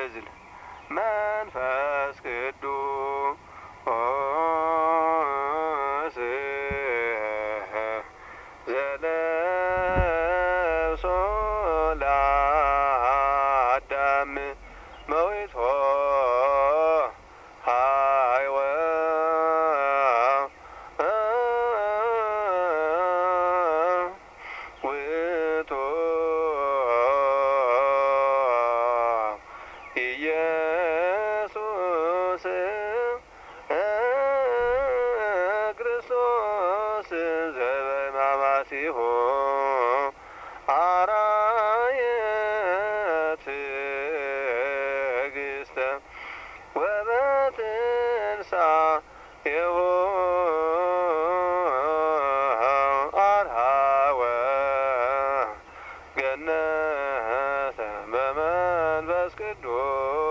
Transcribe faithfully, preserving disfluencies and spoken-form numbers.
እዝል መንፈስ ቅዱስ ዘለብሶ ለአዳም መዊቶ ሃይወ ውእቱ ኢየሱስ ክርስቶስ ዘበማማሲሁ አርአየ ትዕግሥተ ወበትንሣኤሁ አርኀወ ገነተ በመንፈስ ቅዱስ